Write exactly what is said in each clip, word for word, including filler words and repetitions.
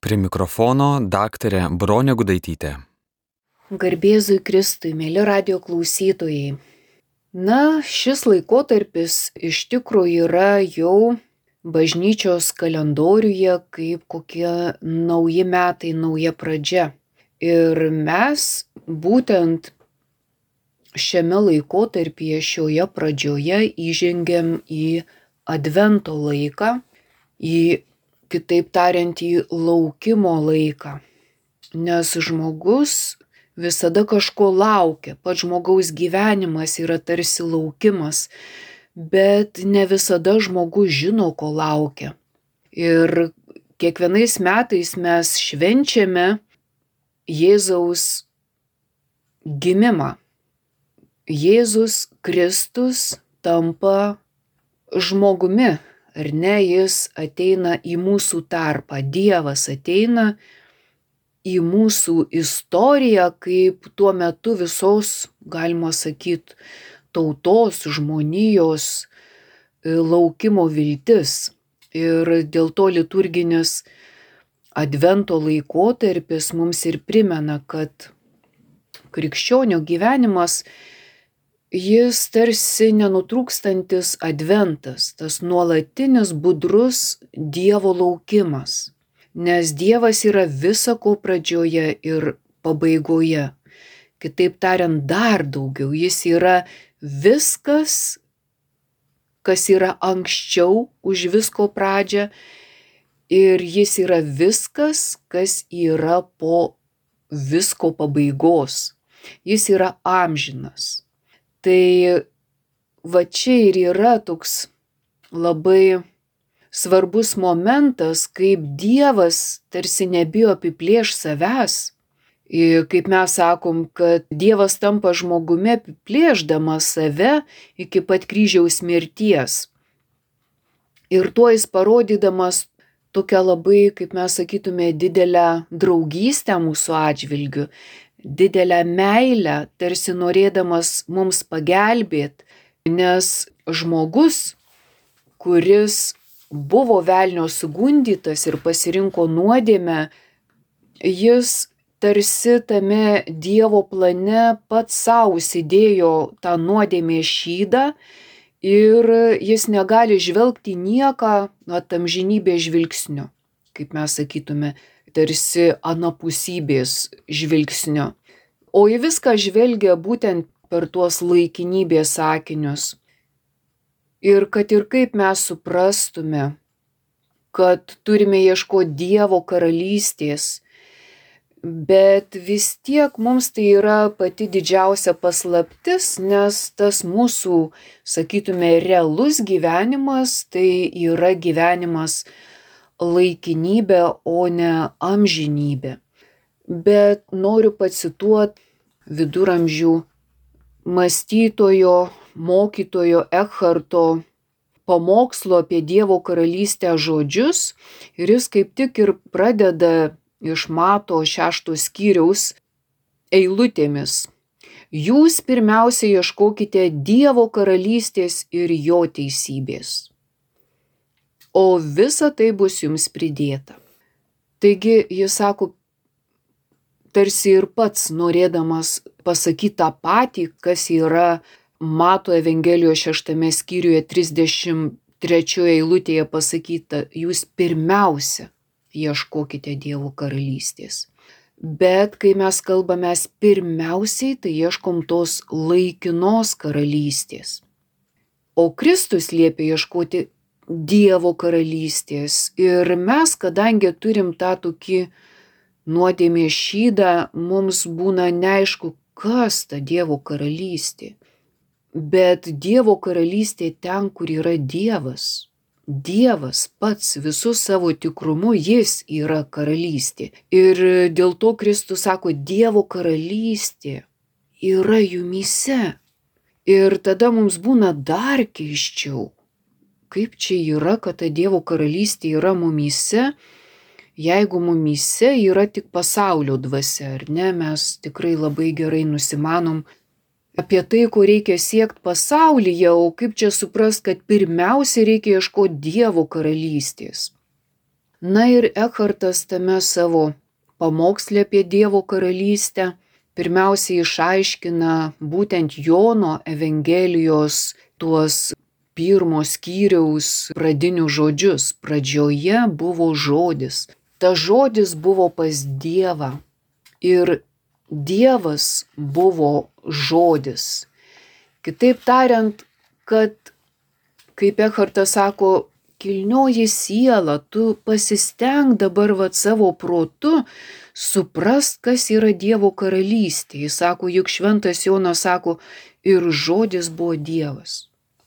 Prie mikrofono daktarė Bronė Gudaitytė. Garbėzui Kristui, mėly radijo klausytojai. Na, šis laikotarpis iš tikrųjų yra jau bažnyčios kalendoriuje kaip kokie nauji metai, nauja pradžia. Ir mes būtent šiame laikotarpyje, šioje pradžioje įžengiam į advento laiką, į, kitaip tariant, į laukimo laiką. Nes žmogus visada kažko laukia, pats žmogaus gyvenimas yra tarsi laukimas, bet ne visada žmogus žino, ko laukia. Ir kiekvienais metais mes švenčiame Jėzaus gimimą. Jėzus Kristus tampa žmogumi, ar ne, jis ateina į mūsų tarpą, Dievas ateina į mūsų istoriją kaip tuo metu visos, galima sakyti, tautos, žmonijos laukimo viltis. Ir dėl to liturginis advento laikotarpis mums ir primena, kad krikščionio gyvenimas, jis tarsi nenutrūkstantis adventas, tas nuolatinis budrus Dievo laukimas. Nes Dievas yra visa ko pradžioje ir pabaigoje. Kitaip tariant, dar daugiau. Jis yra viskas, kas yra anksčiau už visko pradžią, ir jis yra viskas, kas yra po visko pabaigos. Jis yra amžinas. Tai va čia ir yra toks labai svarbus momentas, kaip Dievas tarsi nebijo apiplėš savęs. Ir kaip mes sakom, kad Dievas tampa žmogumi apiplėšdamas save iki pat kryžiaus mirties. Ir tuo jis parodydamas tokią labai, kaip mes sakytume, didelę draugystę mūsų atžvilgiu, didelę meilę, tarsi norėdamas mums pagelbėti, nes žmogus, kuris buvo velnio sugundytas ir pasirinko nuodėmę, jis tarsi tame Dievo plane pats savo įsidėjo tą nuodėmės šydą ir jis negali žvelgti nieką amžinybės žvilgsniu, kaip mes sakytume, tarsi anapusybės žvilgsnio. O į viską žvelgia būtent per tuos laikinybės sakinius. Ir kad ir kaip mes suprastume, kad turime ieškoti Dievo karalystės, bet vis tiek mums tai yra pati didžiausia paslaptis, nes tas mūsų, sakytume, realus gyvenimas, tai yra gyvenimas laikinybė, o ne amžinybė. Bet noriu pacituoti viduramžių mąstytojo, mokytojo Ekharto pamokslo apie Dievo karalystę žodžius, ir jis kaip tik ir pradeda iš Mato šešto skyriaus eilutėmis. Jūs pirmiausia ieškokite Dievo karalystės ir jo teisybės, o visa tai bus jums pridėta. Taigi jis sako, tarsi ir pats norėdamas pasakyti tą patį, kas yra Mato Evangelijos šeštame skyriuje trisdešimt trečioje eilutėje pasakyta, jūs pirmiausia ieškokite Dievo karalystės. Bet kai mes kalbame pirmiausiai, tai ieškom tos laikinos karalystės. O Kristus liepia ieškoti Dievo karalystės. Ir mes, kadangi turim tą tokį nuodėmės šydą, mums būna neaišku, kas ta Dievo karalystė. Bet Dievo karalystė ten, kur yra Dievas. Dievas pats visų savo tikrumu, jis yra karalystė. Ir dėl to Kristus sako, Dievo karalystė yra jumyse. Ir tada mums būna dar keisčiau. Kaip čia yra, kad ta Dievo karalystė yra mumyse, jeigu mumyse yra tik pasaulio dvasia, ar ne? Mes tikrai labai gerai nusimanom apie tai, ko reikia siekti pasaulyje, o kaip čia suprast, kad pirmiausia reikia ieškoti Dievo karalystės. Na ir Ekhartas tame savo pamoksle apie Dievo karalystę pirmiausiai išaiškina būtent Jono Evangelijos tuos pirmo skyriaus pradinius žodžius. Pradžioje buvo žodis. Ta žodis buvo pas Dievą. Ir Dievas buvo žodis. Kitaip tariant, kad, kaip Ekhartas sako, kilnioji siela, tu pasisteng dabar vat savo protu suprast, kas yra Dievo karalystė. Jis sako, juk šventas Jonas sako, ir žodis buvo Dievas.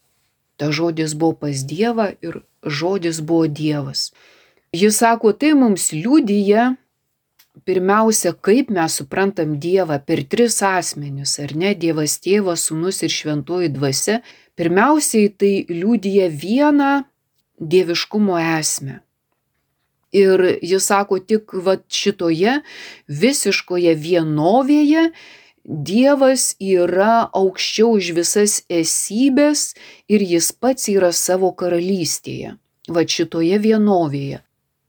Ta žodis buvo pas Dievą ir žodis buvo Dievas. Jis sako, tai mums liudija pirmiausia, kaip mes suprantam Dievą per tris asmenis, ar ne, Dievas Tėvas, Sūnus ir Šventoji Dvasia. Pirmiausiai tai liudija vieną dieviškumo esmę. Ir jis sako, tik vat šitoje visiškoje vienovėje Dievas yra aukščiau už visas esybės ir jis pats yra savo karalystėje. Vat šitoje vienovėje.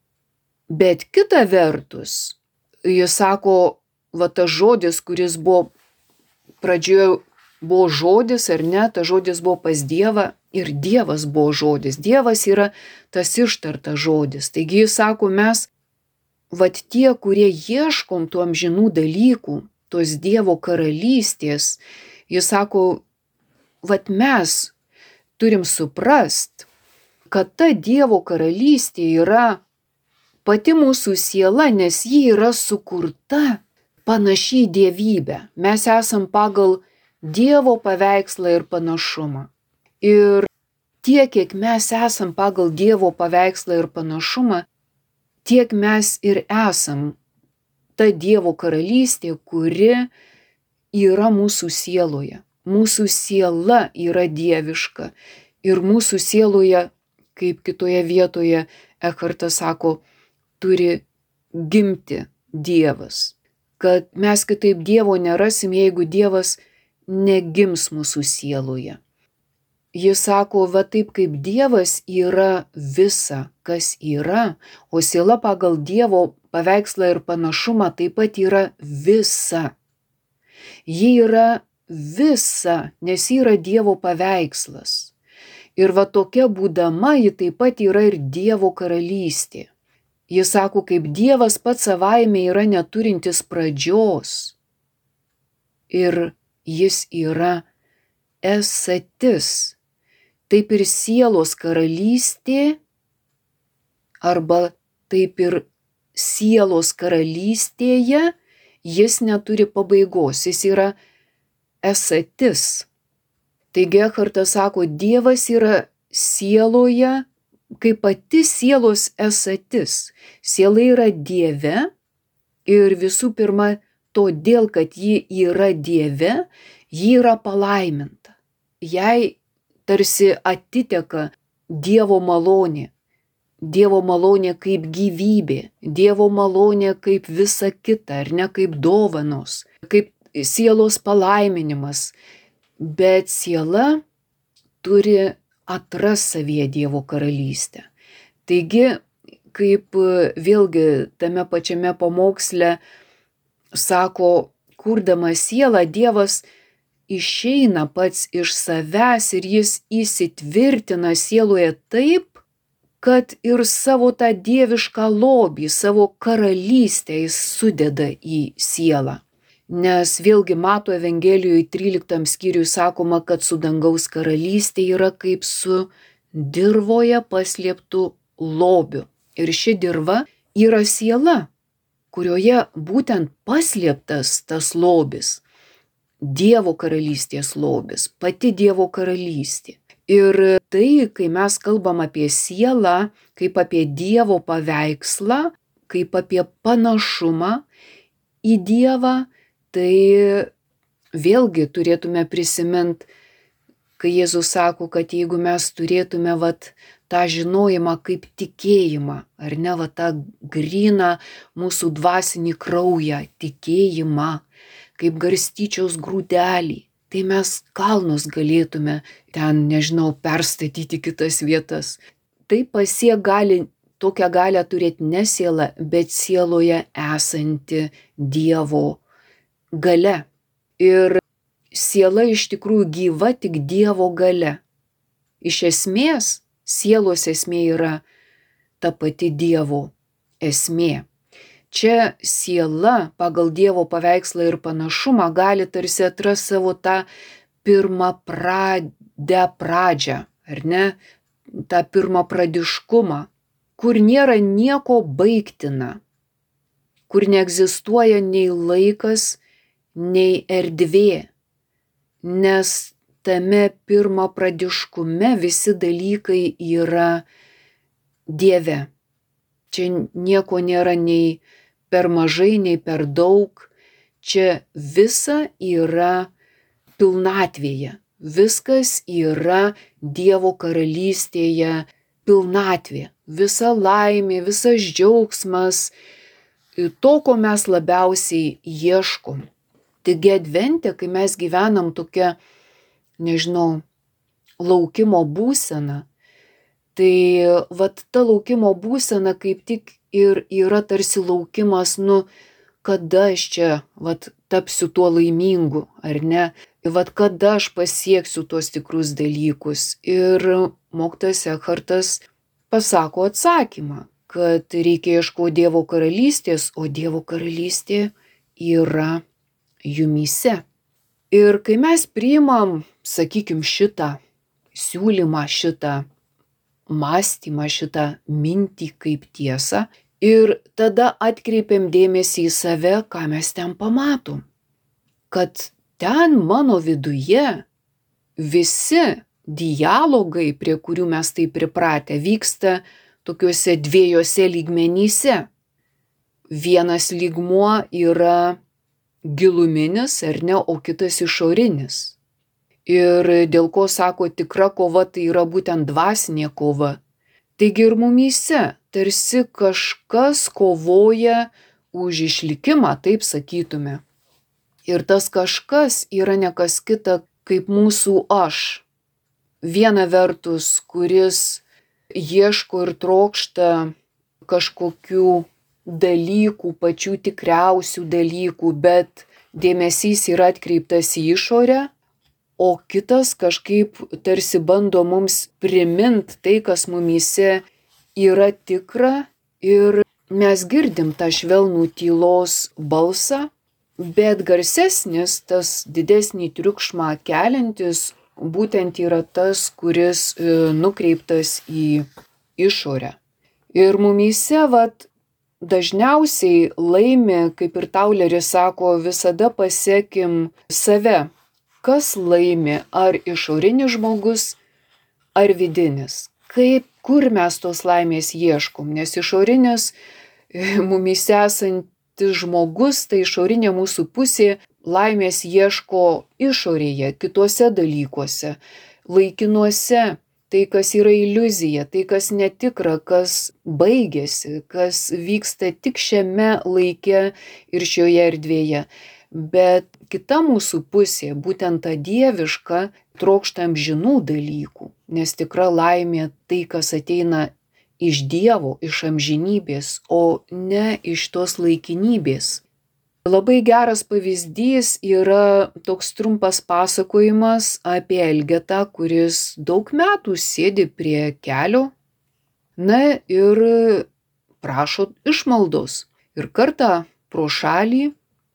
Bet kita vertus, jis sako, vat tas žodis, kuris buvo pradžioje buvo žodis, ar ne, tas žodis buvo pas Dievą ir Dievas buvo žodis. Dievas yra tas ištartas žodis. Taigi jis sako, mes, vat tie, kurie ieškom tų amžinų dalykų, tos Dievo karalystės, jis sako, vat mes turim suprast, kad ta Dievo karalystė yra pati mūsų siela, nes ji yra sukurta panašiai dievybę. Mes esam pagal Dievo paveikslą ir panašumą. Ir tiek, kiek mes esam pagal Dievo paveikslą ir panašumą, tiek mes ir esam ta Dievo karalystė, kuri yra mūsų sieloje. Mūsų siela yra dieviška. Ir mūsų sieloje, kaip kitoje vietoje Ekhartas sako, turi gimti Dievas. Kad mes kitaip Dievo nerasim, jeigu Dievas negims mūsų sieloje. Jis sako, va taip kaip Dievas yra visa, kas yra, o siela pagal Dievo paveikslą ir panašumą taip pat yra visa. Ji yra visa, nes yra Dievo paveikslas. Ir va tokia būdama, ji taip pat yra ir Dievo karalystė. Jis sako, kaip Dievas pats savaime yra neturintis pradžios. Ir jis yra esatis. Taip ir sielos karalystė, arba taip ir sielos karalystėje jis neturi pabaigos, jis yra esatis. Taigi Ekhartas sako, Dievas yra sieloje kaip pati sielos esatis. Siela yra Dieve ir visų pirma, todėl, kad ji yra Dieve, ji yra palaiminta. Jai tarsi atiteka Dievo malonė. Dievo malonė kaip gyvybė, Dievo malonė kaip visa kita, ar ne kaip dovanos, kaip sielos palaiminimas. Bet siela turi atras savyje Dievo karalystę. Taigi, kaip vėlgi tame pačiame pamoksle sako, kurdamas sielą, Dievas išeina pats iš savęs ir jis įsitvirtina sieloje taip, kad ir savo tą dievišką lobį, savo karalystę jis sudeda į sielą. Nes vėlgi Mato Evangelijoje tryliktam skyriui sakoma, kad su dangaus karalystė yra kaip su dirvoje paslėptų lobiu. Ir ši dirva yra siela, kurioje būtent paslėptas tas lobis. Dievo karalystės lobis, pati Dievo karalystė. Ir tai, kai mes kalbam apie sielą, kaip apie Dievo paveikslą, kaip apie panašumą į Dievą, tai vėlgi turėtume prisiminti, kai Jėzus sako, kad jeigu mes turėtume vat, tą žinojimą kaip tikėjimą, ar ne, vat, tą gryną mūsų dvasinį kraują, tikėjimą, kaip garstyčios grūdelį, tai mes kalnus galėtume ten, nežinau, perstatyti kitas vietas. Tai pasiek gali tokią galią turėti ne siela, bet sieloje esanti Dievo galia. Ir siela iš tikrųjų gyva tik Dievo galia. Iš esmės, sielos esmė yra ta pati Dievo esmė. Čia siela pagal Dievo paveikslą ir panašumą gali tarsi atrasti savo tą pirmą pradę pradžią, ar ne? Tą pirmą pradiškumą, kur nėra nieko baigtina, kur neegzistuoja nei laikas, nei erdvė, nes tame pirmą pradiškume visi dalykai yra Dieve. Čia nieko nėra nei per mažai, nei per daug. Čia visa yra pilnatvėje. Viskas yra Dievo karalystėje pilnatvė. Visa laimė, visas džiaugsmas, to, ko mes labiausiai ieškom. Taigi advente, kai mes gyvenam tokia, nežinau, laukimo būsena, tai vat ta laukimo būsena kaip tik ir yra tarsi laukimas, nu, kada aš čia vat tapsiu tuo laimingu, ar ne? Vat kada aš pasieksiu tuos tikrus dalykus. Ir mokytojas Ekhartas pasako atsakymą, kad reikia ieškoti Dievo karalystės, o Dievo karalystė yra jumyse. Ir kai mes priimam, sakykim, šitą siūlymą, šitą mąstymą, šitą mintį kaip tiesą ir tada atkreipiam dėmesį į save, ką mes ten pamatom. Kad ten mano viduje visi dialogai, prie kurių mes taip pripratę, vyksta tokiuose dviejose lygmenyse. Vienas lygmuo yra giluminis, ar ne, o kitas išorinis. Ir dėl ko sako, tikra kova tai yra būtent dvasinė kova. Taigi ir mumyse tarsi kažkas kovoja už išlikimą, taip sakytume. Ir tas kažkas yra ne kas kita kaip mūsų aš. Viena vertus, kuris ieško ir trokšta kažkokių dalykų, pačių tikriausių dalykų, bet dėmesys yra atkreiptas į išorę, o kitas kažkaip tarsi bando mums primint tai, kas mumyse yra tikra, ir mes girdim tą švelnų tylos balsą, bet garsesnis, tas didesnį triukšmą keliantis, būtent yra tas, kuris nukreiptas į išorę. Ir mumyse, vat, dažniausiai laimi, kaip ir Tauleris sako, visada pasiekim save. Kas laimi, ar išorinis žmogus, ar vidinis? Kaip, kur mes tos laimės ieškom? Nes išorinis mumyse esantis žmogus, tai išorinė mūsų pusė laimės ieško išorėje, kituose dalykuose, laikinuose, tai kas yra iliuzija, tai kas netikra, kas baigėsi, kas vyksta tik šiame laike ir šioje erdvėje. Bet kita mūsų pusė, būtent ta dieviška, trokšta amžinų dalykų, nes tikra laimė tai, kas ateina iš Dievo, iš amžinybės, o ne iš tos laikinybės. Labai geras pavyzdys yra toks trumpas pasakojimas apie Elgetą, kuris daug metų sėdi prie kelio, na ir prašo išmaldos. Ir kartą pro šalį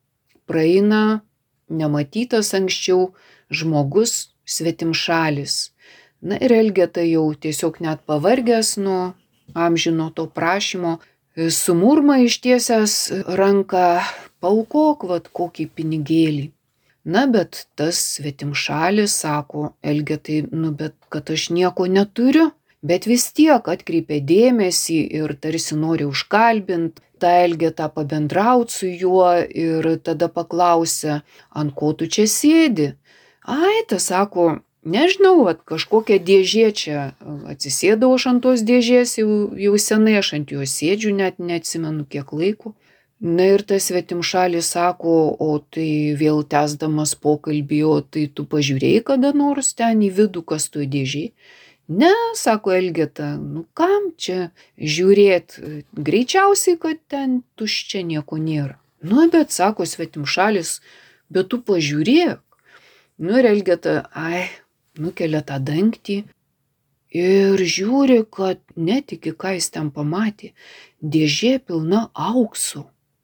praeina nematytas anksčiau žmogus, svetimšalis. Na ir Elgeta jau tiesiog net pavargęs nuo amžino to prašymo, sumurma ištiesęs ranką, paaukok vat kokį pinigėlį. Na bet tas svetimšalis sako Elgetai, nu bet kad aš nieko neturiu, bet vis tiek atkreipia dėmesį ir tarsi nori užkalbint tą Elgetą, pabendraut su juo, ir tada paklausia, ant ko tu čia sėdi? Ai, tas sako, nežinau, vat, kažkokia dėžė čia, atsisėdau aš ant tos dėžės, jau, jau senai aš ant jos sėdžiu, net neatsimenu kiek laiko. Na ir tas svetimšalis sako, o tai vėl tęsdamas pokalbį, o tai tu pažiūrėjai kada nors ten į vidų, kas toj dėžėj? Ne, sako Elgeta, nu kam čia žiūrėt, greičiausiai, kad ten tuščia nieko nėra. Nu, bet, sako svetimšalis, bet tu pažiūrėk. Nu ir Elgeta, ai, nukelia tą dangtį ir žiūri, kad netiki, ką jis ten pamatė. Dėžė pilna auksų.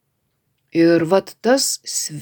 Ir vat tas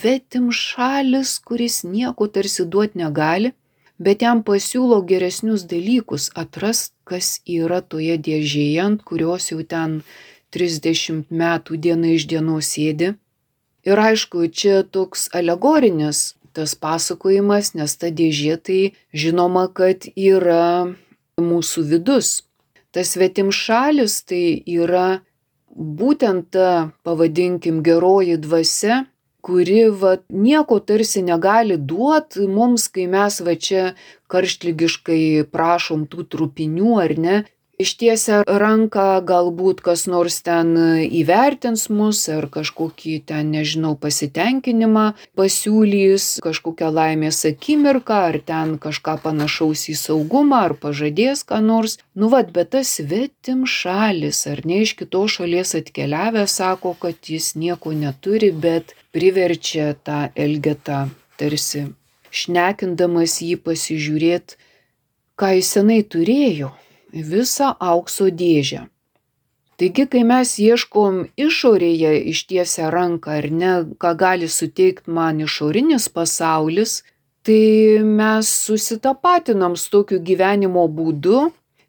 svetimšalis, kuris nieko tarsi duot negali, bet jam pasiūlo geresnius dalykus, atrast, kas yra toje dėžėje, ant kurios jau ten trisdešimt metų diena iš dienos sėdi. Ir aišku, čia toks alegorinis tas pasakojimas, nes ta dėžė tai žinoma, kad yra mūsų vidus. Tas svetimšalis tai yra būtent ta, pavadinkim, geroji dvasia, kuri va, nieko tarsi negali duot mums, kai mes va čia karštligiškai prašom tų trupinių, ar ne. Ištiesia ranką, galbūt kas nors ten įvertins mus, ar kažkokį ten, nežinau, pasitenkinimą pasiūlys, kažkokią laimės akimirką, ar ten kažką panašaus į saugumą, ar pažadės ką nors. Nu vat, bet tas svetimšalis, ar ne iš kitos šalies atkeliavęs, sako, kad jis nieko neturi, bet priverčia tą Elgetą tarsi šnekindamas jį pasižiūrėt, ką jis senai turėjo. Visą aukso dėžę. Taigi, kai mes ieškom išorėje ištiesę ranką, ar ne, ką gali suteikti man išorinis pasaulis, tai mes susitapatinam su tokiu gyvenimo būdu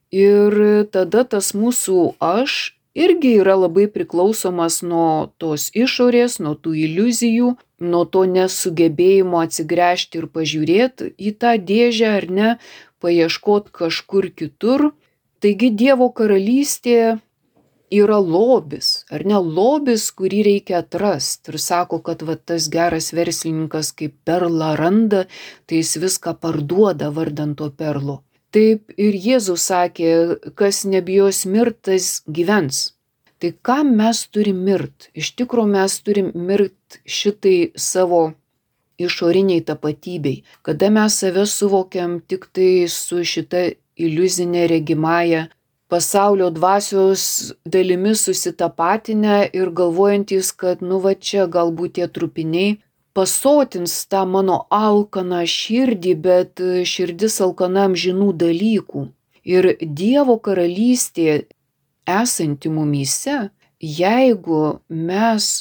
ir tada tas mūsų aš irgi yra labai priklausomas nuo tos išorės, nuo tų iliuzijų, nuo to nesugebėjimo atsigręžti ir pažiūrėti į tą dėžę, ar ne, paieškoti kažkur kitur. Taigi Dievo karalystė yra lobis, ar ne, lobis, kurį reikia atrasti. Ir sako, kad va, tas geras verslininkas kaip perlą randa, tai jis viską parduoda vardan to perlo. Taip ir Jėzus sakė, kas nebijos mirt, tas gyvens. Tai kam mes turim mirt? Iš tikro mes turim mirt šitai savo išoriniai tapatybei. Kada mes save suvokiam tik tai su šita iliuzinė regimąja pasaulio dvasios dalimi susitapatinę ir galvojantis, kad nu va čia galbūt tie trupiniai pasotins tą mano alkaną širdį, bet širdis alkana amžinų dalykų. Ir Dievo karalystė esanti mumyse, jeigu mes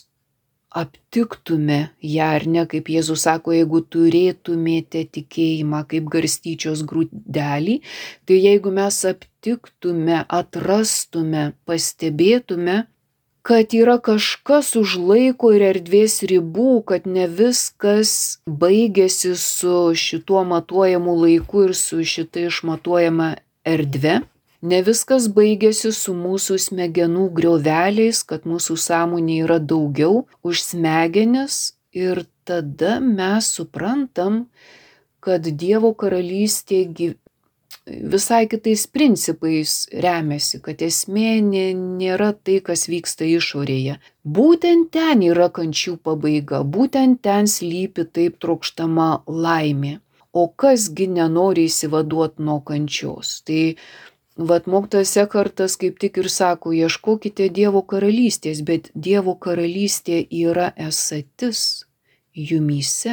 aptiktume ją, ar ne, kaip Jėzus sako, jeigu turėtumėte tikėjimą kaip garstyčios grūdelį, tai jeigu mes aptiktume, atrastume, pastebėtume, kad yra kažkas už laiko ir erdvės ribų, kad ne viskas baigėsi su šituo matuojamu laiku ir su šita išmatuojama erdve, ne viskas baigėsi su mūsų smegenų grioveliais, kad mūsų sąmonė yra daugiau už smegenis ir tada mes suprantam, kad Dievo karalystė gyv... visai kitais principais remiasi, kad esmė nėra tai, kas vyksta išorėje. Būtent ten yra kančių pabaiga, būtent ten slypi taip trokštama laimė. O kasgi nenori įsivaduoti nuo kančios? Tai vat mokytojas Ekhartas kaip tik ir sako, ieškokite Dievo karalystės, bet Dievo karalystė yra esatis jumyse.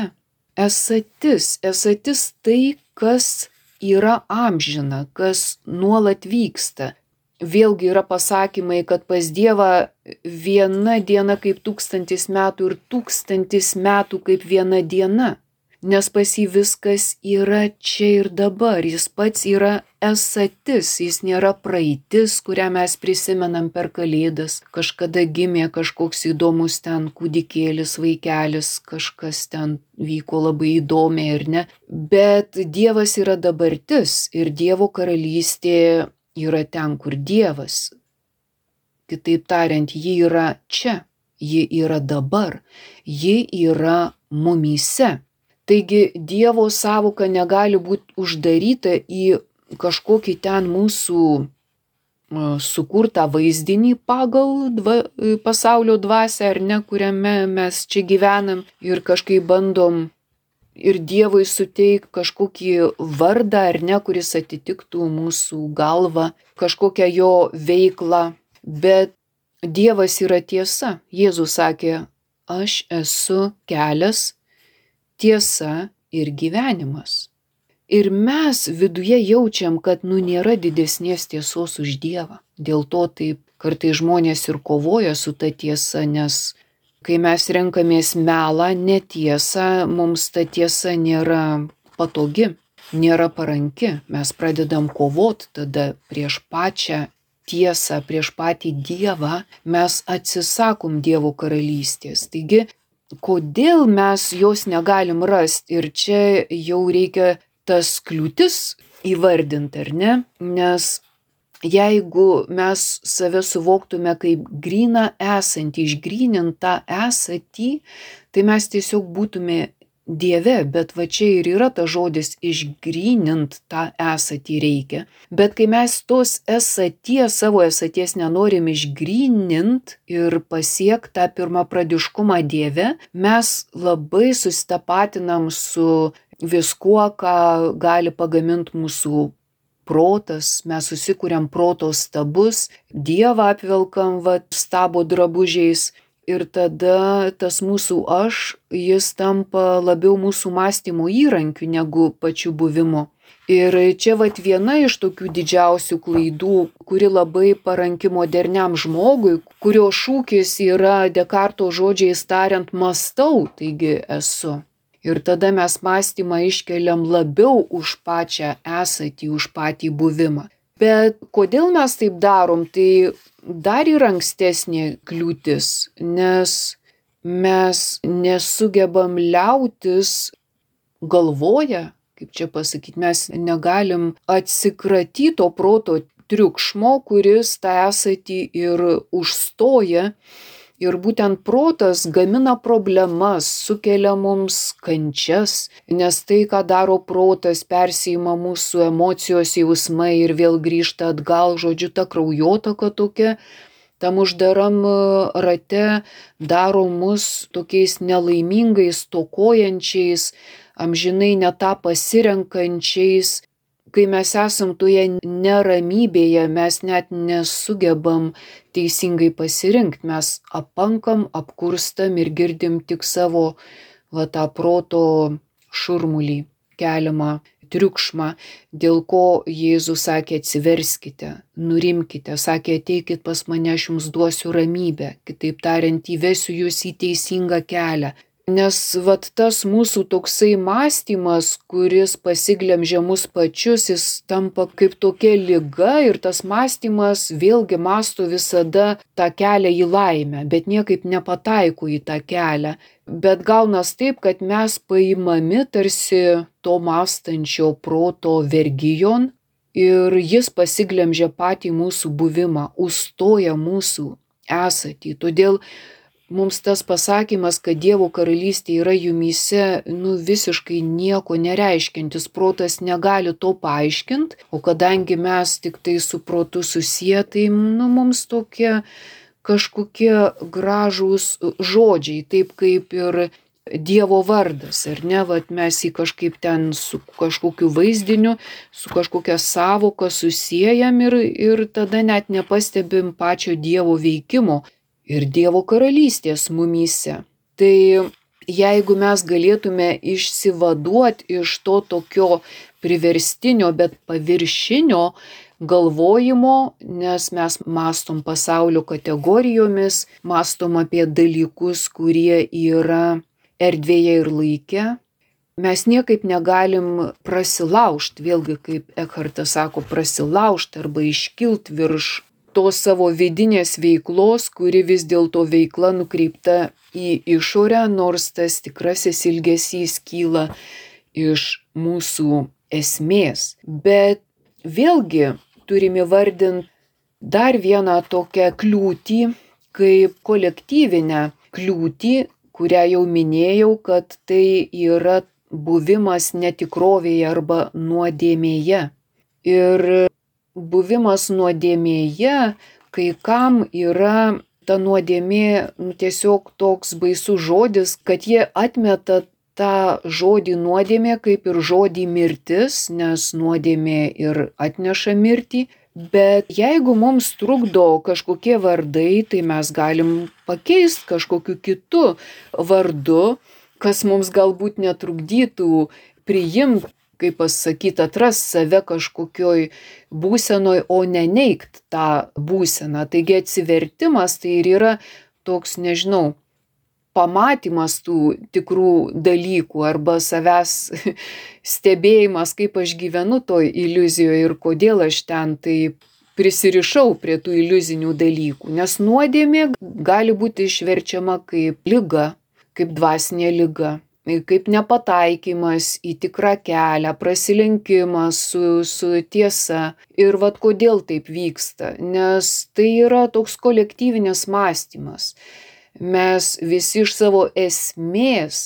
Esatis, esatis tai, kas yra amžina, kas nuolat vyksta. Vėlgi yra pasakymai, kad pas Dievą viena diena kaip tūkstantis metų ir tūkstantis metų kaip viena diena. Nes pas jį viskas yra čia ir dabar, jis pats yra esatis, jis nėra praeitis, kurią mes prisimenam per Kalėdas. Kažkada gimė kažkoks įdomus ten kūdikėlis, vaikelis, kažkas ten vyko labai įdomiai ir ne. Bet Dievas yra dabartis ir Dievo karalystė yra ten, kur Dievas. Kitaip tariant, ji yra čia, ji yra dabar, ji yra mumyse. Taigi Dievo sąvoka negali būti uždaryta į kažkokį ten mūsų sukurtą vaizdinį pagal dva, pasaulio dvasią, ar ne, kuriame mes čia gyvenam ir kažkaip bandom ir Dievui suteik kažkokį vardą ar ne, kuris atitiktų mūsų galvą, kažkokią jo veiklą. Bet Dievas yra tiesa. Jėzus sakė, aš esu kelias, tiesa ir gyvenimas. Ir mes viduje jaučiam, kad nu nėra didesnės tiesos už Dievą. Dėl to taip kartais žmonės ir kovoja su ta tiesa, nes kai mes renkamės melą, netiesą, mums ta tiesa nėra patogi, nėra paranki. Mes pradedam kovot tada prieš pačią tiesą, prieš patį Dievą, mes atsisakom Dievo karalystės. Taigi, kodėl mes jos negalim rasti? Ir čia jau reikia tas kliūtis įvardinti, ar ne? Nes jeigu mes save suvoktume kaip gryną esantį, išgrynintą esatį, tai mes tiesiog būtume Dieve, bet va čia ir yra ta žodis išgrynint tą esatį reikia. Bet kai mes tos esaties, savo esaties nenorim išgrynint ir pasiekti tą pirmapradiškumą Dieve, mes labai susitapatinam su viskuo, ką gali pagaminti mūsų protas, mes susikuriam proto stabus, Dievą apvelkam va, stabo drabužiais ir tada tas mūsų aš, jis tampa labiau mūsų mąstymo įrankiu negu pačiu buvimu. Ir čia vat viena iš tokių didžiausių klaidų, kuri labai paranki moderniam žmogui, kurio šūkis yra Dekarto žodžiais tariant mąstau, taigi esu. Ir tada mes mąstymą iškeliam labiau už pačią esatį, už patį buvimą. Bet kodėl mes taip darom, tai dar yra ankstesnė kliūtis, nes mes nesugebam liautis galvoja, kaip čia pasakyti, mes negalim atsikratyti to proto triukšmo, kuris tą esatį ir užstoja. Ir būtent protas gamina problemas, sukelia mums kančias, nes tai, ką daro protas, persijima mūsų emocijos jausmai ir vėl grįžta atgal, žodžiu, ta kraujotaka tokia, tam uždaram rate daro mus tokiais nelaimingais, stokojančiais, amžinai ne tą pasirenkančiais. Kai mes esam toje neramybėje, mes net nesugebam teisingai pasirinkti, mes apankam, apkurstam ir girdim tik savo va, tą proto šurmulį, keliamą triukšmą, dėl ko Jėzus sakė atsiverskite, nurimkite, sakė ateikit pas mane, aš jums duosiu ramybę, kitaip tariant, įvesiu jūs į teisingą kelią. Nes vat tas mūsų toksai mąstymas, kuris pasiglemžia mus pačius, jis tampa kaip tokia liga ir tas mąstymas vėlgi mąsto visada tą kelią į laimę, bet niekaip nepataiko į tą kelią. Bet gaunas taip, kad mes paimami tarsi to mąstančio proto vergijon ir jis pasiglemžia patį mūsų buvimą, užstoja mūsų esatį. Todėl mums tas pasakymas, kad Dievo karalystė yra jumyse, nu visiškai nieko nereiškiantis, protas negali to paaiškinti, o kadangi mes tik tai su protu susiję, tai nu, mums tokie kažkokie gražūs žodžiai, taip kaip ir Dievo vardas, ar ne, vat mes jį kažkaip ten su kažkokiu vaizdiniu, su kažkokia sąvoka susiejam ir, ir tada net nepastebim pačio Dievo veikimo ir Dievo karalystės mumyse. Tai jeigu mes galėtume išsivaduoti iš to tokio priverstinio, bet paviršinio galvojimo, nes mes mąstom pasaulio kategorijomis, mąstom apie dalykus, kurie yra erdvėje ir laike, mes niekaip negalim prasilaužti, vėlgi kaip Ekhartas sako, prasilaužti arba iškilti virš tos savo vidinės veiklos, kuri vis dėlto veikla nukreipta į išorę, nors tas tikrasis ilgesys kyla iš mūsų esmės. Bet vėlgi turime įvardinti dar vieną tokią kliūtį, kaip kolektyvinę kliūtį, kurią jau minėjau, kad tai yra buvimas netikrovėje arba nuodėmėje. Ir buvimas nuodėmėje, kai kam yra ta nuodėmė nu, tiesiog toks baisus žodis, kad jie atmeta tą žodį nuodėmė kaip ir žodį mirtis, nes nuodėmė ir atneša mirtį. Bet jeigu mums trukdo kažkokie vardai, tai mes galim pakeisti kažkokiu kitu vardu, kas mums galbūt netrukdytų priimti, kaip pasakyti, atras save kažkokioj būsenoj, o neneigt tą būseną. Taigi atsivertimas tai ir yra toks, nežinau, pamatymas tų tikrų dalykų arba savęs stebėjimas, kaip aš gyvenu toj iliuzijoje ir kodėl aš ten taip prisirišau prie tų iliuzinių dalykų. Nes nuodėmė gali būti išverčiama kaip liga, kaip dvasinė liga, kaip nepataikymas į tikrą kelią, prasilenkimas su, su tiesa. Ir vat kodėl taip vyksta? Nes tai yra toks kolektyvinis mąstymas. Mes visi iš savo esmės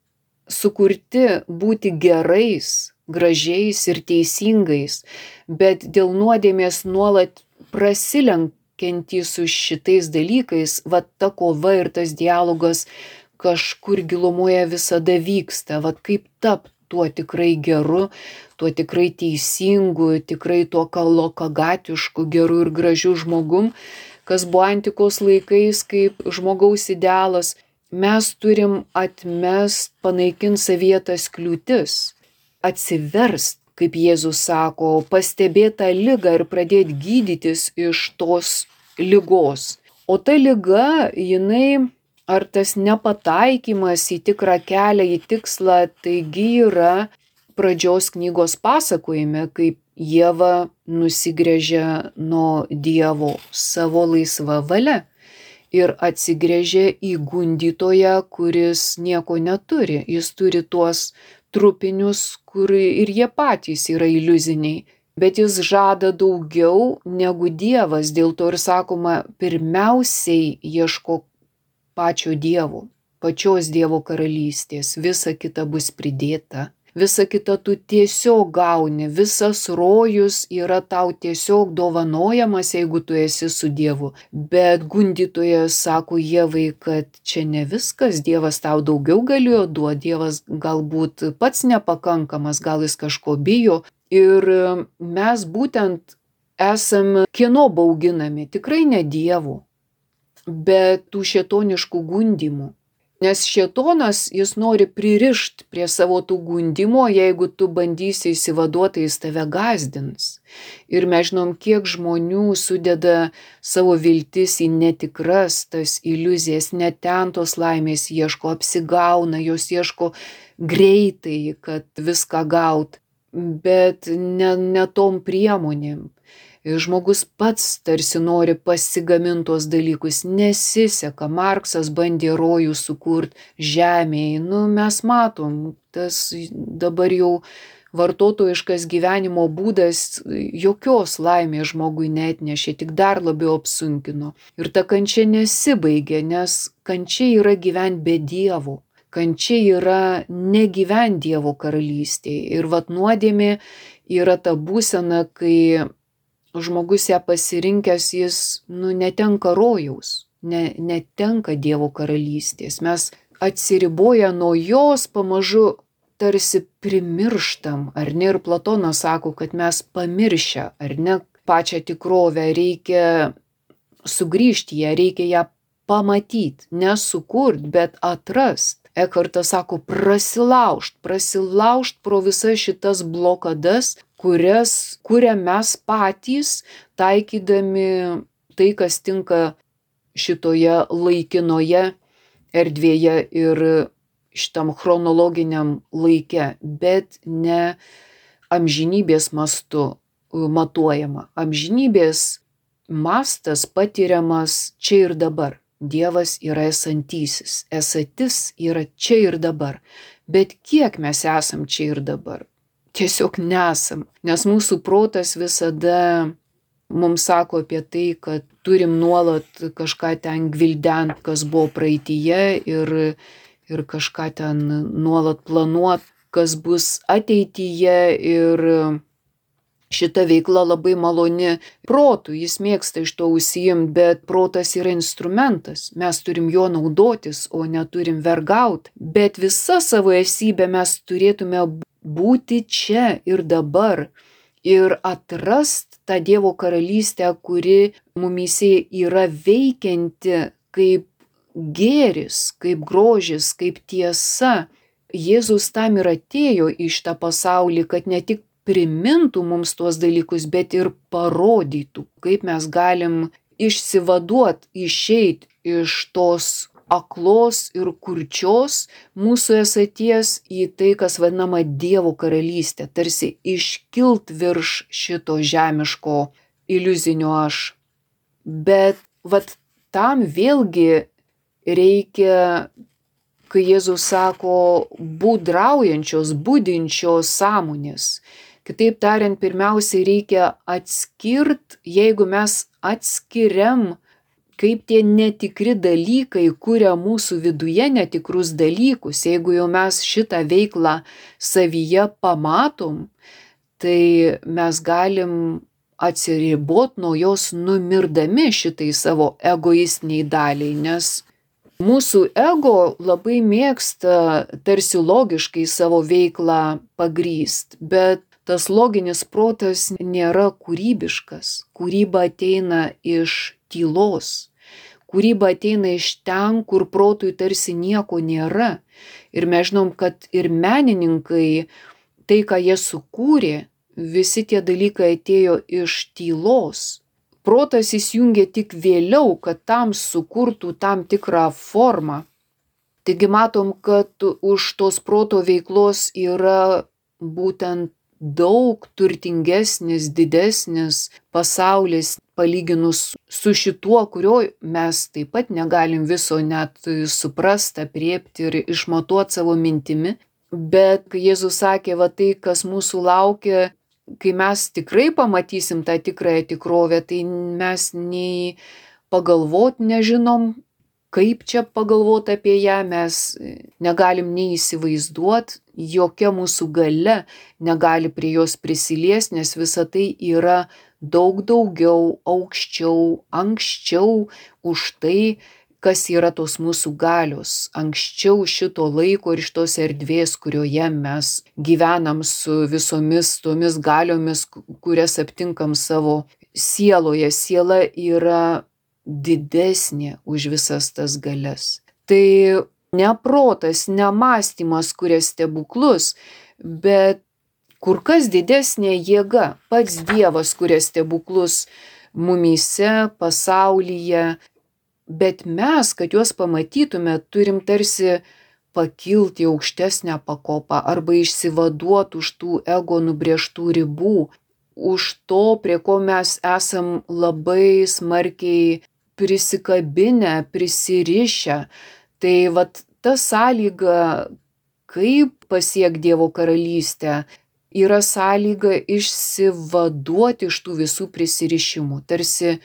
sukurti būti gerais, gražiais ir teisingais, bet dėl nuodėmės nuolat prasilenkiantys su šitais dalykais, va ta kova ir tas dialogas kažkur gilumoje visada vyksta, va kaip tapt tuo tikrai geru, tuo tikrai teisingu, tikrai tuo kalokagatišku, geru ir gražiu žmogum, kas buvo antikos laikais kaip žmogaus idealas. Mes turim atmest, panaikinti savyje tas kliūtis, atsiverst, kaip Jėzus sako, pastebėti tą ligą ir pradėti gydytis iš tos ligos. O ta liga, jinai, ar tas nepataikymas į tikrą kelią, į tikslą, taigi yra pradžios knygos pasakojime, kaip Ieva nusigręžia nuo Dievo savo laisva valia ir atsigręžia į gundytoją, kuris nieko neturi. Jis turi tuos trupinius, kur ir jie patys yra iliuziniai. Bet jis žada daugiau negu Dievas, dėl to ir sakoma, pirmiausiai ieško pačio Dievo, pačios Dievo karalystės, visa kita bus pridėta. Visa kita tu tiesiog gauni, visas rojus yra tau tiesiog dovanojamas, jeigu tu esi su Dievu. Bet gundytojas sako Ievai, kad čia ne viskas, Dievas tau daugiau galėjo duoti, Dievas galbūt pats nepakankamas, gal jis kažko bijo. Ir mes būtent esam kieno bauginami, tikrai ne Dievu, bet tų šėtoniškų gundymų. Nes šėtonas, jis nori pririšti prie savo tų gundimo, jeigu tu bandysi įsivaduoti, jis tave gąsdins. Ir mes žinom, kiek žmonių sudeda savo viltis į netikras tas iliuzijas, net ten tos laimės ieško, apsigauna, jos ieško greitai, kad viską gaut, bet ne, ne tom priemonėm. Žmogus pats tarsi nori pasigamintos dalykus, nesiseka. Marksas bandė rojų sukurti žemėje. Nu, mes matom, tas dabar jau vartotojiškas gyvenimo būdas jokios laimės žmogui neatnešė, tik dar labiau apsunkino. Ir ta kančia nesibaigė, nes kančia yra gyventi be Dievo. Kančia yra negyventi Dievo karalystėje. Ir vat nuodėmė yra ta būsena, kai žmogus ją pasirinkęs, jis nu, netenka rojaus, ne, netenka Dievo karalystės. Mes atsiriboję nuo jos pamažu tarsi primirštam, ar ne? Ir Platonas sako, kad mes pamiršę, ar ne, pačią tikrovę, reikia sugrįžti ją, reikia ją pamatyti, nesukurt, bet atrast. Ekhartas sako, prasilaužt, prasilaužt pro visas šitas blokadas, kurias kuria mes patys, taikydami tai, kas tinka šitoje laikinoje erdvėje ir šitam chronologiniam laike, bet ne amžinybės mastu matuojama. Amžinybės mastas patiriamas čia ir dabar. Dievas yra esantysis, esatis yra čia ir dabar. Bet kiek mes esam čia ir dabar? Tiesiog nesam, nes mūsų protas visada mums sako apie tai, kad turim nuolat kažką ten gvildent, kas buvo praeityje ir, ir kažką ten nuolat planuot, kas bus ateityje ir šita veikla labai maloni protui, jis mėgsta iš to užsiimti, bet protas yra instrumentas, mes turim jo naudotis, o neturim vergauti. Bet visa savo esybė mes turėtume būti čia ir dabar ir atrast tą Dievo karalystę, kuri mumyse yra veikianti kaip gėris, kaip grožis, kaip tiesa. Jėzus tam ir atėjo į šitą pasaulį, kad ne tik primintų mums tuos dalykus, bet ir parodytų, kaip mes galim išsivaduot, išeit iš tos aklos ir kurčios mūsų esaties į tai, kas vadinama Dievo karalystė, tarsi iškilt virš šito žemiško iliuzinio aš. Bet vat tam vėlgi reikia, kai Jėzus sako, būdraujančios, budinčios sąmonės. Kitaip tariant, pirmiausiai reikia atskirt, jeigu mes atskiriam, kaip tie netikri dalykai kuria mūsų viduje netikrus dalykus. Jeigu jau mes šitą veiklą savyje pamatom, tai mes galim atsiribot nuo jos numirdami šitai savo egoistiniai daliai, nes mūsų ego labai mėgsta tarsi logiškai savo veiklą pagrįst, bet tas loginis protas nėra kūrybiškas. Kūryba ateina iš tylos. Kūryba ateina iš ten, kur protui tarsi nieko nėra. Ir mes žinom, kad ir menininkai, tai, ką jie sukūrė, visi tie dalykai atėjo iš tylos. Protas įsijungia tik vėliau, kad tam sukurtų tam tikrą formą. Taigi matom, kad už tos proto veiklos yra būtent daug turtingesnis, didesnis pasaulis palyginus su šituo, kurio mes taip pat negalim viso net suprast, apriepti ir išmatuot savo mintimi. Bet kai Jėzus sakė, va tai, kas mūsų laukia, kai mes tikrai pamatysim tą tikrąją tikrovę, tai mes nei pagalvot nežinom, kaip čia pagalvot apie ją, mes negalim nei įsivaizduot, jokia mūsų galia negali prie jos prisiliest, nes visa tai yra daug daugiau, aukščiau, anksčiau už tai, kas yra tos mūsų galios, anksčiau šito laiko ir šitos erdvės, kurioje mes gyvenam su visomis tomis galiomis, kurias aptinkam savo sieloje. Siela yra didesnė už visas tas galias. Tai ne protas, ne mąstymas kuria stebuklus, bet kur kas didesnė jėga, pats Dievas kuria stebuklus mumyse, pasaulyje. Bet mes, kad juos pamatytume, turim tarsi pakilti į aukštesnę pakopą arba išsivaduoti už tų ego nubrėžtų ribų, už to, prie ko mes esam labai smarkiai prisikabinę, prisirišę. Tai vat ta sąlyga, kaip pasiekti Dievo karalystę, yra sąlyga išsivaduoti iš tų visų prisirišimų, tarsi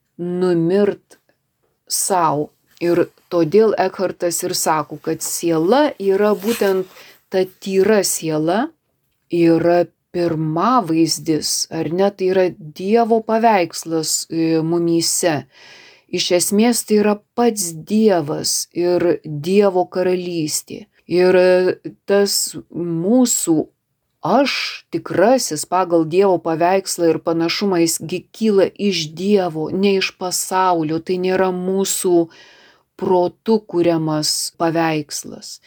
numirt sau. Ir todėl Ekhartas ir sako, kad siela yra būtent ta tyra siela, yra pirmavaizdis, ar ne, tai yra Dievo paveikslas mumyse. Iš esmės tai yra pats Dievas ir Dievo karalystė. Ir tas mūsų aš tikrasis pagal Dievo paveikslą ir panašumą, jisgi kyla iš Dievo, ne iš pasaulio, tai nėra mūsų protu kuriamas paveikslas.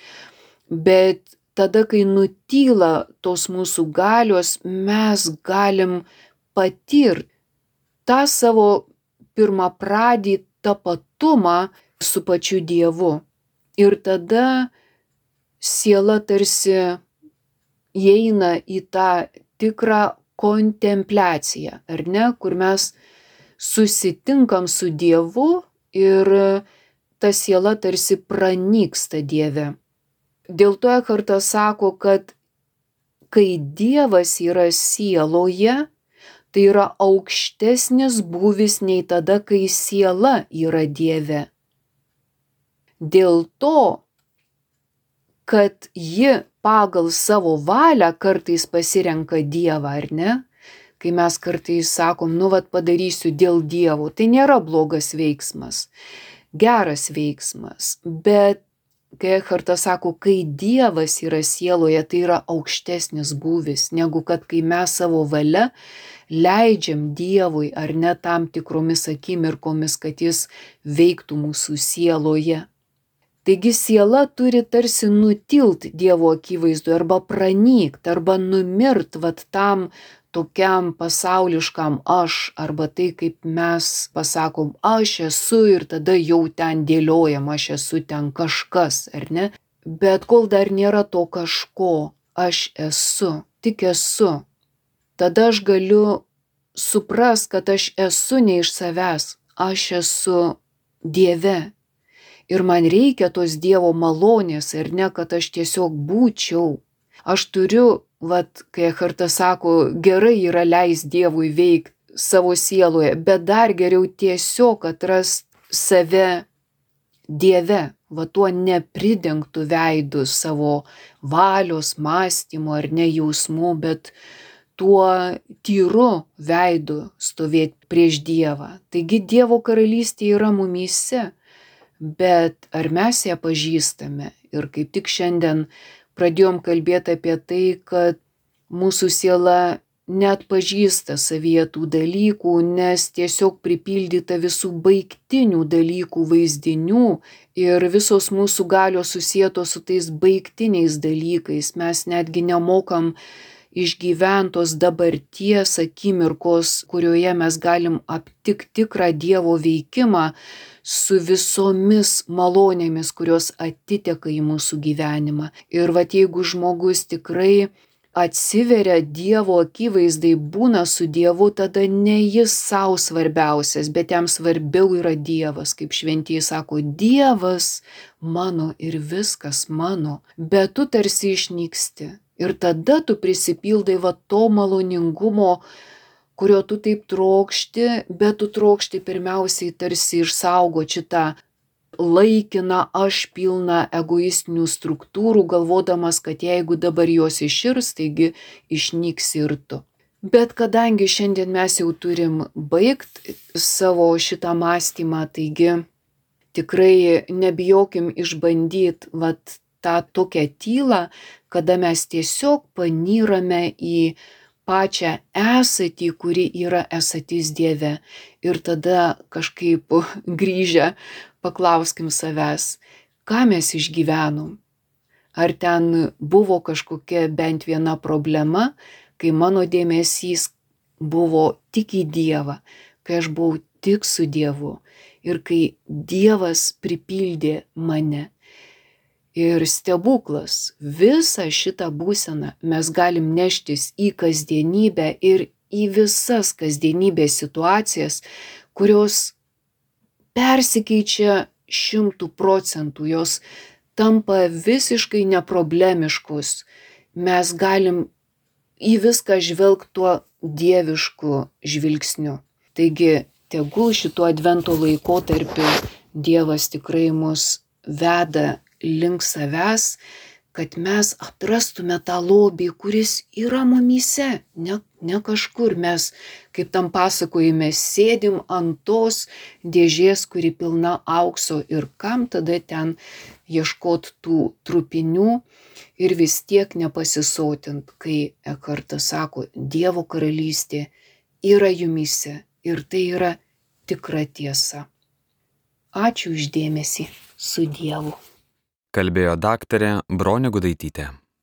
Bet tada, kai nutyla tos mūsų galios, mes galim patirti tą savo pirmapradį tapatumą su pačiu Dievu. Ir tada siela tarsi įeina į tą tikrą kontempliaciją, ar ne, kur mes susitinkam su Dievu ir ta siela tarsi pranyksta Dieve. Dėl to Ekhartas sako, kad kai Dievas yra sieloje, tai yra aukštesnis būvis nei tada, kai siela yra Dieve. Dėl to, kad ji pagal savo valią kartais pasirenka Dievą, ar ne? kai mes kartais sakom, nu vat padarysiu dėl Dievo, tai nėra blogas veiksmas, geras veiksmas, bet kai Ekhartas sako, kai Dievas yra sieloje, tai yra aukštesnis būvis, negu kad kai mes savo valia leidžiam Dievui ar ne tam tikromis akimirkomis, kad jis veiktų mūsų sieloje. Taigi siela turi tarsi nutilt Dievo akivaizdu arba pranykt, arba numirt vat tam tokiam pasauliškam aš, arba tai, kaip mes pasakom, aš esu ir tada jau ten dėliojam, aš esu ten kažkas, ar ne? Bet kol dar nėra to kažko, aš esu, tik esu, tada aš galiu suprast, kad aš esu ne iš savęs, aš esu Dieve. Ir man reikia tos Dievo malonės, ir ne, kad aš tiesiog būčiau. Aš turiu, vat, kai Ekhartas sako, gerai yra leis Dievui veikti savo sieloje, bet dar geriau tiesiog atrast save Dieve, va tuo nepridengtų veidų savo valios, mąstymo ar ne jausmų, bet tuo tyru veidu stovėti prieš Dievą. Taigi Dievo karalystė yra mumyse. Bet ar mes ją pažįstame? Ir kaip tik šiandien pradėjom kalbėti apie tai, kad mūsų siela neatpažįsta savyje tų dalykų, nes tiesiog pripildyta visų baigtinių dalykų vaizdinių ir visos mūsų galios susietos su tais baigtiniais dalykais. Mes netgi nemokam išgyventos dabarties akimirkos, kurioje mes galim aptikti tikrą Dievo veikimą su visomis malonėmis, kurios atiteka į mūsų gyvenimą. Ir vat jeigu žmogus tikrai atsiveria Dievo akivaizdai, būna su Dievu, tada ne jis savo svarbiausias, bet jam svarbiau yra Dievas, kaip šventieji sako, Dievas mano ir viskas mano, bet tu tarsi išnyksti. Ir tada tu prisipildai va to maloningumo, kurio tu taip trokšti, bet tu trokšti pirmiausiai tarsi išsaugoti šitą laikiną aš pilną egoistinių struktūrų, galvodamas, kad jeigu dabar jos iširs, taigi išnyks ir tu. Bet kadangi šiandien mes jau turim baigt savo šitą mąstymą, taigi tikrai nebijokim išbandyt vat tą tokią tylą, kada mes tiesiog panyrame į pačią esatį, kuri yra esatis Dieve. Ir tada kažkaip grįžę paklauskim savęs, ką mes išgyvenom. Ar ten buvo kažkokia bent viena problema, kai mano dėmesys buvo tik į Dievą, kai aš buvau tik su Dievu ir kai Dievas pripildė mane. Ir stebuklas, visą šitą būseną mes galim neštis į kasdienybę ir į visas kasdienybės situacijas, kurios persikeičia šimtų procentų, jos tampa visiškai neproblemiškus. Mes galim į viską žvelgti tuo dievišku žvilgsniu. Taigi, tegul šituo advento laikotarpiu Dievas tikrai mus veda link savęs, kad mes atrastume tą lobį, kuris yra mumyse, ne, ne kažkur. Mes, kaip tam pasakojime, sėdim ant tos dėžės, kuri pilna aukso ir kam tada ten ieškot tų trupinių ir vis tiek nepasisotint, kai Ekhartas sako, Dievo karalystė yra jumyse ir tai yra tikra tiesa. Ačiū už dėmesį, su Dievu. Kalbėjo daktarė Bronė Gudaitytė.